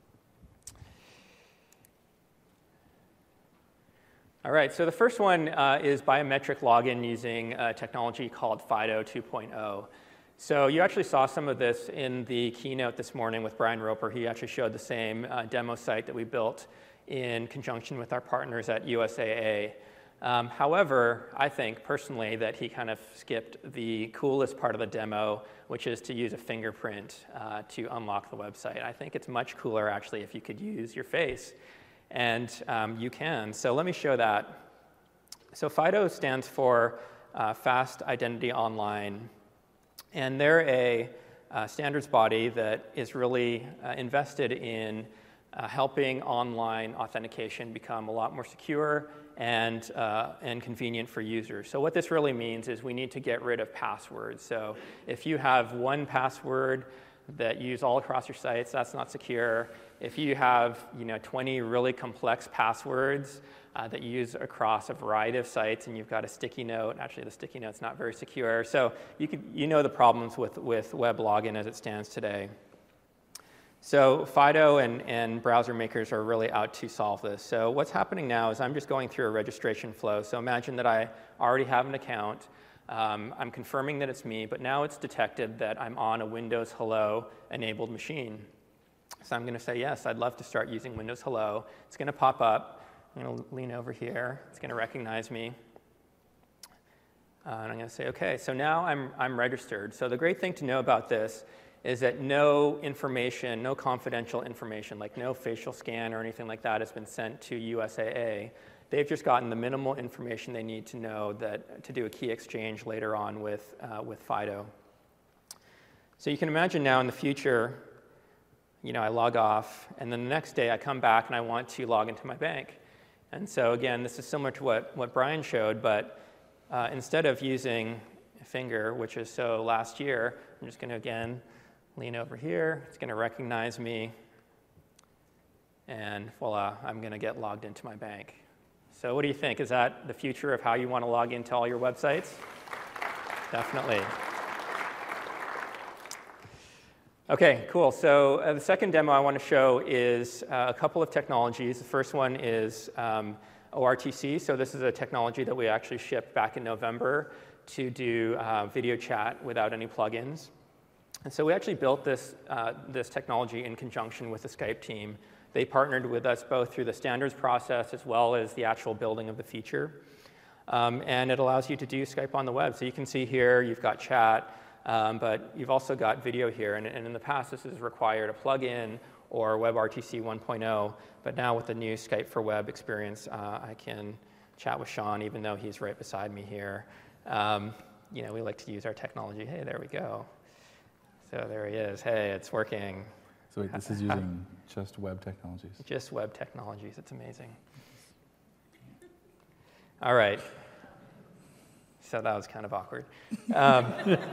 All right, so the first one is biometric login using a technology called FIDO 2.0. So you actually saw some of this in the keynote this morning with Brian Roper. He actually showed the same demo site that we built in conjunction with our partners at USAA. However, I think personally that he kind of skipped the coolest part of the demo, which is to use a fingerprint to unlock the website. I think it's much cooler actually if you could use your face, and you can. So let me show that. So FIDO stands for Fast Identity Online, and they're a standards body that is really invested in helping online authentication become a lot more secure and convenient for users. So what this really means is we need to get rid of passwords. So if you have one password that you use all across your sites, that's not secure. If you have 20 really complex passwords that you use across a variety of sites and you've got a sticky note, actually the sticky note's not very secure. So you know the problems with web login as it stands today. So Fido and browser makers are really out to solve this. So what's happening now is I'm just going through a registration flow. So imagine that I already have an account. I'm confirming that it's me, but now it's detected that I'm on a Windows Hello enabled machine. So I'm going to say, yes, I'd love to start using Windows Hello. It's going to pop up. I'm going to lean over here. It's going to recognize me. And I'm going to say, OK, so now I'm registered. So the great thing to know about this is that no information, no confidential information, like no facial scan or anything like that has been sent to USAA. They've just gotten the minimal information they need to know to do a key exchange later on with Fido. So you can imagine now in the future, I log off, and then the next day I come back and I want to log into my bank. And so again, this is similar to what Brian showed, but instead of using a finger, which is so last year, I'm just going to, again, lean over here. It's going to recognize me. And voila, I'm going to get logged into my bank. So what do you think? Is that the future of how you want to log into all your websites? Definitely. OK, cool. So the second demo I want to show is a couple of technologies. The first one is ORTC. So this is a technology that we actually shipped back in November to do video chat without any plugins. And so we actually built this technology in conjunction with the Skype team. They partnered with us both through the standards process as well as the actual building of the feature. And it allows you to do Skype on the web. So you can see here you've got chat, but you've also got video here. And in the past, this has required a plugin or WebRTC 1.0. But now with the new Skype for Web experience, I can chat with Sean, even though he's right beside me here. We like to use our technology. Hey, there we go. So there he is. Hey, it's working. So wait, this is using just web technologies? Just web technologies. It's amazing. All right. So that was kind of awkward. That's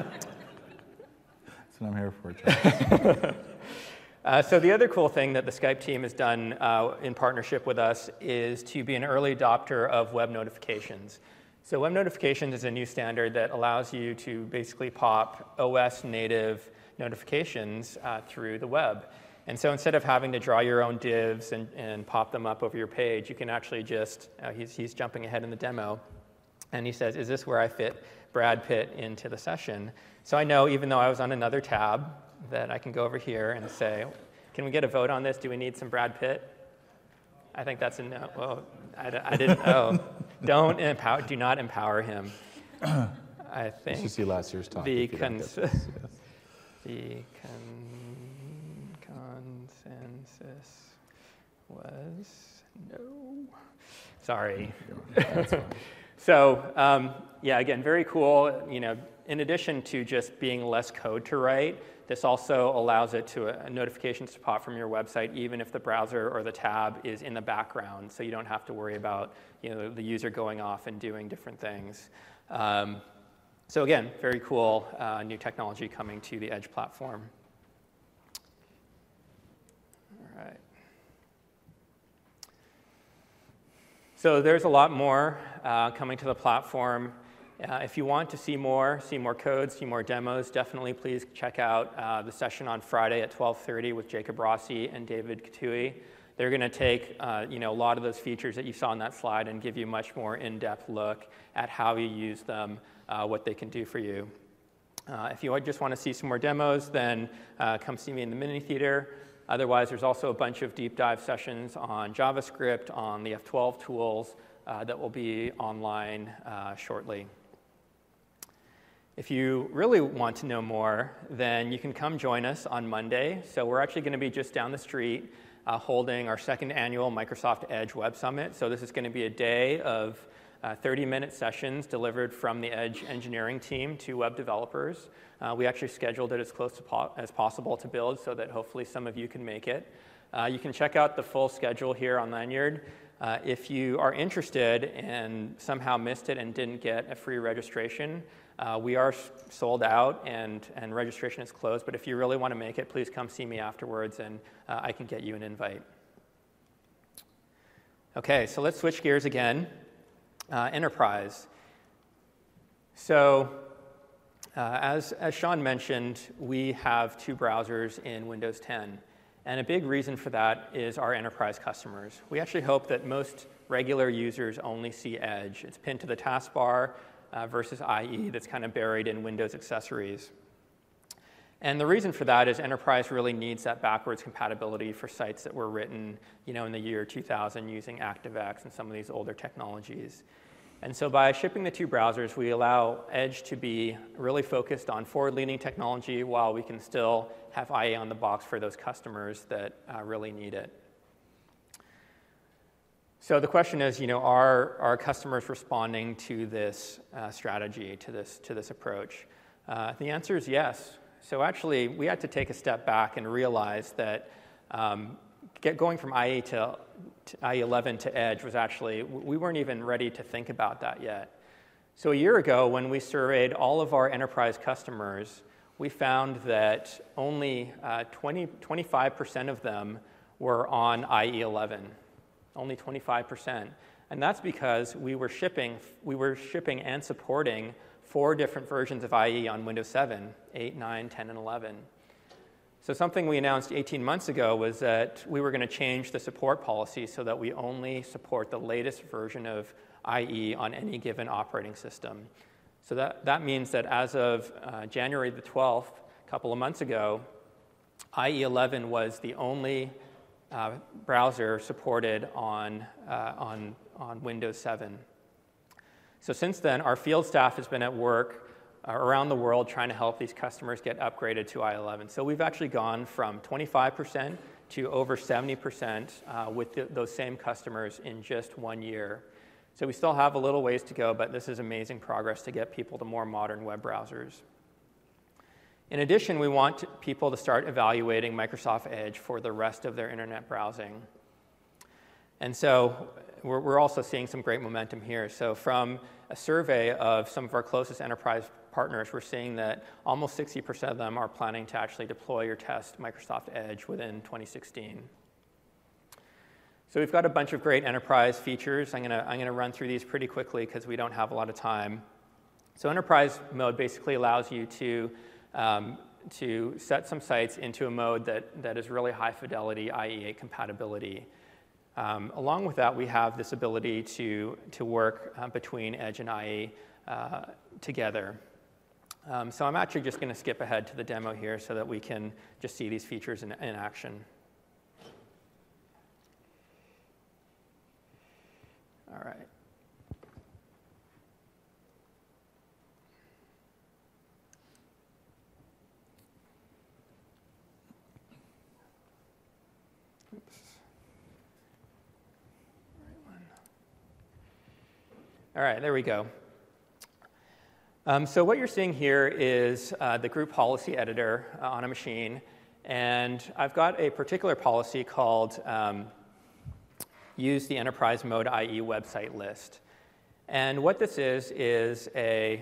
what I'm here for, Charles. So the other cool thing that the Skype team has done in partnership with us is to be an early adopter of web notifications. So web notifications is a new standard that allows you to basically pop OS native notifications through the web. And so instead of having to draw your own divs and pop them up over your page, you can actually just, he's jumping ahead in the demo, and he says, is this where I fit Brad Pitt into the session? So I know, even though I was on another tab, that I can go over here and say, can we get a vote on this? Do we need some Brad Pitt? I think that's a no. Well, I didn't, do not empower him. I think you should see last year's talk. The consensus was no. Sorry. That's fine. So again, very cool. In addition to just being less code to write, this also allows it to notifications to pop from your website, even if the browser or the tab is in the background. So you don't have to worry about the user going off and doing different things. So again, very cool new technology coming to the Edge platform. All right. So there's a lot more coming to the platform. If you want to see more code, see more demos, definitely please check out the session on Friday at 12:30 with Jacob Rossi and David Katui. They're going to take a lot of those features that you saw on that slide and give you a much more in-depth look at how you use them, what they can do for you. If you just want to see some more demos, then come see me in the mini theater. Otherwise, there's also a bunch of deep dive sessions on JavaScript, on the F12 tools that will be online shortly. If you really want to know more, then you can come join us on Monday. So we're actually going to be just down the street holding our second annual Microsoft Edge Web Summit. So this is going to be a day of 30-minute sessions delivered from the Edge engineering team to web developers. We actually scheduled it as close as possible to build so that hopefully some of you can make it. You can check out the full schedule here on Lanyard. If you are interested and somehow missed it and didn't get a free registration, we are sold out and registration is closed. But if you really want to make it, please come see me afterwards and I can get you an invite. Okay, so let's switch gears again. Enterprise. So as Sean mentioned, we have 2 browsers in Windows 10. And a big reason for that is our enterprise customers. We actually hope that most regular users only see Edge. It's pinned to the taskbar versus IE that's kind of buried in Windows accessories. And the reason for that is enterprise really needs that backwards compatibility for sites that were written, in the year 2000 using ActiveX and some of these older technologies. And so by shipping the 2 browsers, we allow Edge to be really focused on forward-leaning technology while we can still have IE on the box for those customers that really need it. So the question is, are our customers responding to this strategy, to this approach? The answer is yes. So actually, we had to take a step back and realize that going from IE to IE11 to Edge was actually, we weren't even ready to think about that yet. So a year ago, when we surveyed all of our enterprise customers, we found that only 25% of them were on IE11, only 25%. And that's because we were shipping and supporting 4 different versions of IE on Windows 7, 8, 9, 10, and 11. So something we announced 18 months ago was that we were going to change the support policy so that we only support the latest version of IE on any given operating system. So that means that as of January the 12th, a couple of months ago, IE11 was the only browser supported on Windows 7. So since then, our field staff has been at work around the world trying to help these customers get upgraded to IE11. So we've actually gone from 25% to over 70% with those same customers in just 1 year. So we still have a little ways to go, but this is amazing progress to get people to more modern web browsers. In addition, we want people to start evaluating Microsoft Edge for the rest of their internet browsing. And so we're also seeing some great momentum here. So from a survey of some of our closest enterprise partners, we're seeing that almost 60% of them are planning to actually deploy or test Microsoft Edge within 2016. So we've got a bunch of great enterprise features. I'm going to run through these pretty quickly because we don't have a lot of time. So enterprise mode basically allows you to set some sites into a mode that is really high fidelity IE8 compatibility. Along with that, we have this ability to work between Edge and IE together. So I'm actually just going to skip ahead to the demo here so that we can just see these features in action. All right. Oops. All right, there we go. So what you're seeing here is the group policy editor on a machine. And I've got a particular policy called use the enterprise mode IE website list. And what this is a,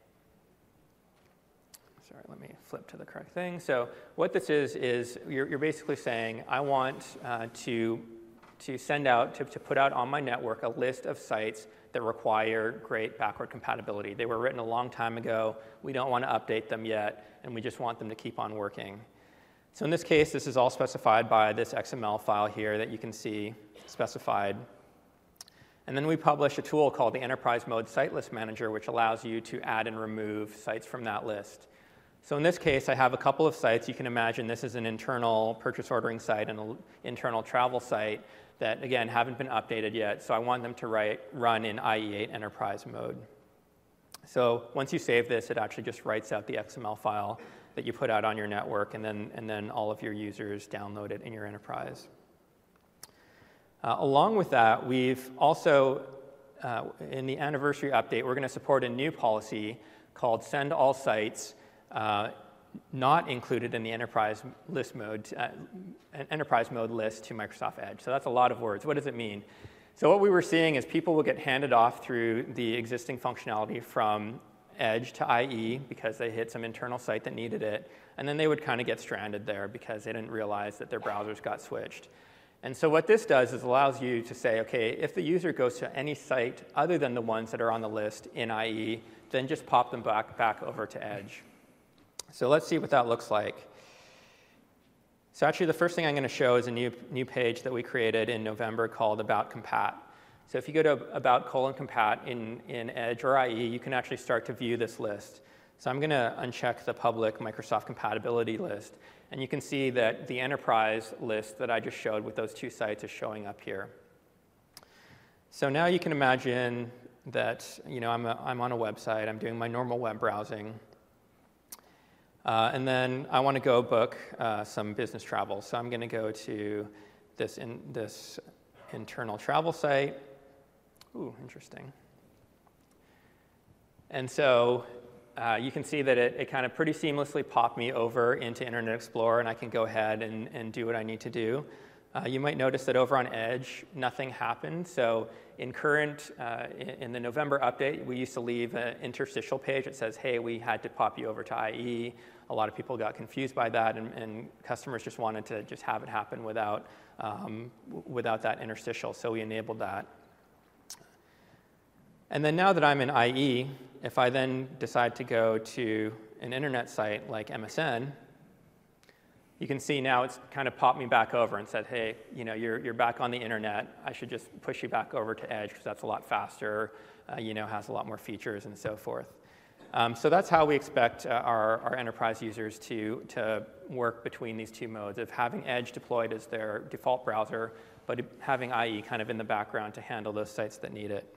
sorry, let me flip to the correct thing. So what this is you're basically saying, I want to send out, to put out on my network a list of sites that require great backward compatibility. They were written a long time ago. We don't want to update them yet, and we just want them to keep on working. So in this case, this is all specified by this XML file here that you can see specified. And then we publish a tool called the Enterprise Mode Site List Manager, which allows you to add and remove sites from that list. So in this case, I have a couple of sites. You can imagine this is an internal purchase ordering site and an internal travel site that, again, haven't been updated yet. So I want them to run in IE8 Enterprise mode. So once you save this, it actually just writes out the XML file that you put out on your network, and then all of your users download it in your enterprise. Along with that, we've also, in the anniversary update, we're going to support a new policy called Send All Sites Not Included in the Enterprise List Mode, Enterprise Mode list to Microsoft Edge. So that's a lot of words. What does it mean? So what we were seeing is people would get handed off through the existing functionality from Edge to IE because they hit some internal site that needed it, and then they would kind of get stranded there because they didn't realize that their browsers got switched. And so what this does is allows you to say, okay, if the user goes to any site other than the ones that are on the list in IE, then just pop them back over to Edge. So let's see what that looks like. So actually, the first thing I'm going to show is a new page that we created in November called About Compat. So if you go to About:compat in Edge or IE, you can actually start to view this list. So I'm going to uncheck the public Microsoft compatibility list, and you can see that the enterprise list that I just showed with those two sites is showing up here. So now you can imagine that I'm on a website, I'm doing my normal web browsing, and then I want to go book some business travel. So I'm going to go to this internal travel site. Ooh, interesting. And so you can see that it kind of pretty seamlessly popped me over into Internet Explorer, and I can go ahead and do what I need to do. You might notice that over on Edge, nothing happened. So in the November update, we used to leave an interstitial page that says, hey, we had to pop you over to IE. A lot of people got confused by that, and customers just wanted to just have it happen without that interstitial, so we enabled that. And then now that I'm in IE, if I then decide to go to an internet site like MSN, you can see now it's kind of popped me back over and said, hey, you're back on the internet. I should just push you back over to Edge because that's a lot faster, has a lot more features and so forth. So that's how we expect our enterprise users to work between these two modes of having Edge deployed as their default browser, but having IE kind of in the background to handle those sites that need it.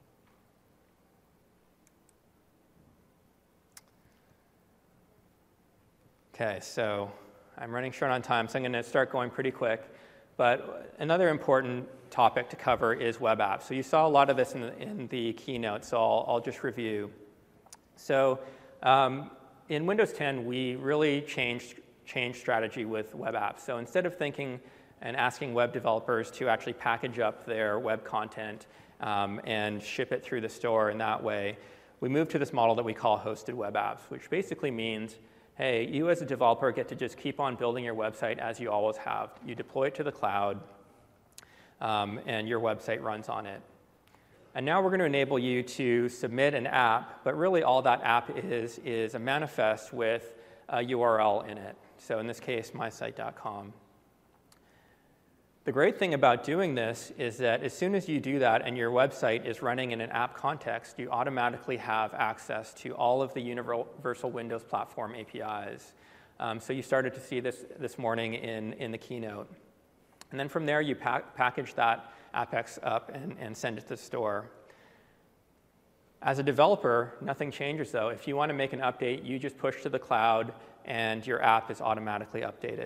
Okay, so I'm running short on time, so I'm going to start going pretty quick. But another important topic to cover is web apps. So you saw a lot of this in the keynote, so I'll just review. So in Windows 10, we really changed strategy with web apps. So instead of thinking and asking web developers to actually package up their web content and ship it through the store in that way, we moved to this model that we call hosted web apps, which basically means, hey, you as a developer get to just keep on building your website as you always have. You deploy it to the cloud, and your website runs on it. And now we're going to enable you to submit an app, but really all that app is a manifest with a URL in it. So in this case, mysite.com. The great thing about doing this is that as soon as you do that and your website is running in an app context, you automatically have access to all of the Universal Windows Platform APIs. So you started to see this morning in the keynote. And then from there, you package that AppX up and send it to the store. As a developer, nothing changes, though. If you want to make an update, you just push to the cloud, and your app is automatically updated.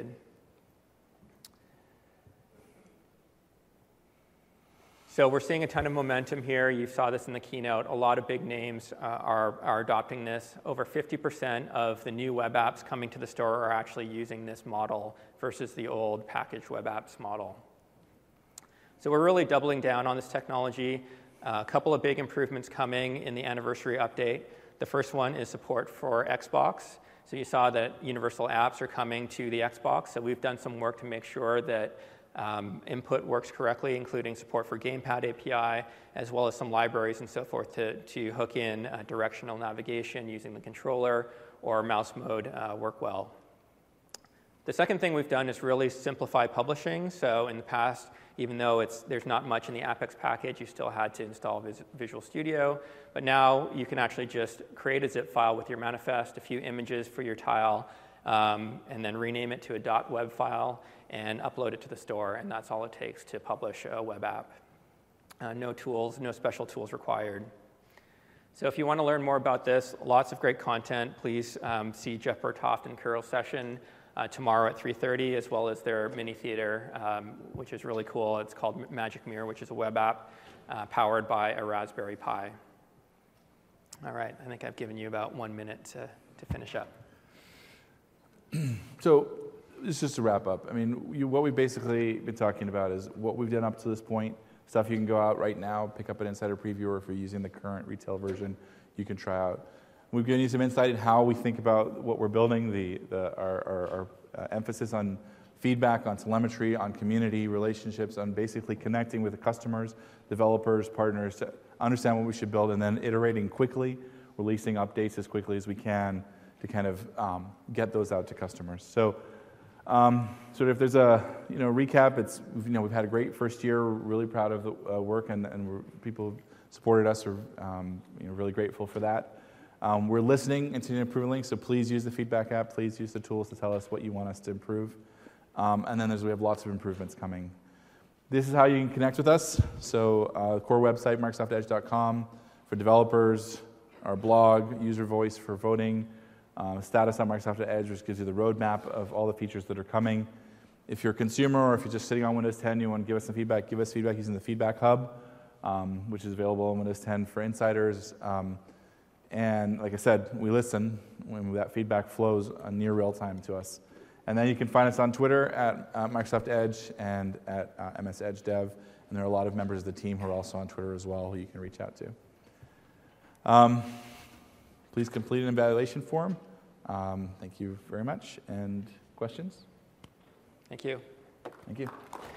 So we're seeing a ton of momentum here. You saw this in the keynote. A lot of big names are adopting this. Over 50% of the new web apps coming to the store are actually using this model versus the old packaged web apps model. So we're really doubling down on this technology. A couple of big improvements coming in the anniversary update. The first one is support for Xbox. So you saw that Universal Apps are coming to the Xbox. So we've done some work to make sure that input works correctly, including support for Gamepad API, as well as some libraries and so forth to hook in directional navigation using the controller or mouse mode work well. The second thing we've done is really simplify publishing. So in the past, even though there's not much in the AppX package, you still had to install Visual Studio. But now you can actually just create a zip file with your manifest, a few images for your tile, and then rename it to a .web file and upload it to the store, and that's all it takes to publish a web app. No tools, no special tools required. So if you want to learn more about this, lots of great content. Please see Jeff Bertoft and Kyril's session tomorrow at 3:30, as well as their mini theater, which is really cool. It's called Magic Mirror, which is a web app powered by a Raspberry Pi. All right, I think I've given you about 1 minute to finish up. So this is just to wrap up. I mean, what we've basically been talking about is what we've done up to this point, stuff you can go out right now, pick up an insider preview, or if you're using the current retail version, you can try out. We've given you some insight in how we think about what we're building, our emphasis on feedback, on telemetry, on community relationships, on basically connecting with the customers, developers, partners to understand what we should build, and then iterating quickly, releasing updates as quickly as we can to kind of get those out to customers. So sort of if there's a recap, it's we've had a great first year. We're really proud of the work, and people who supported us are really grateful for that. We're listening and continuing improving, so please use the feedback app. Please use the tools to tell us what you want us to improve. And then we have lots of improvements coming. This is how you can connect with us. So core website, MicrosoftEdge.com for developers, our blog, user voice for voting, status on Microsoft Edge, which gives you the roadmap of all the features that are coming. If you're a consumer or if you're just sitting on Windows 10, you want to give us some feedback, give us feedback using the Feedback Hub, which is available on Windows 10 for insiders. And like I said, we listen when that feedback flows near real time to us. And then you can find us on Twitter at Microsoft Edge and at MS Edge Dev. And there are a lot of members of the team who are also on Twitter as well who you can reach out to. Please complete an evaluation form. Thank you very much. And questions? Thank you. Thank you.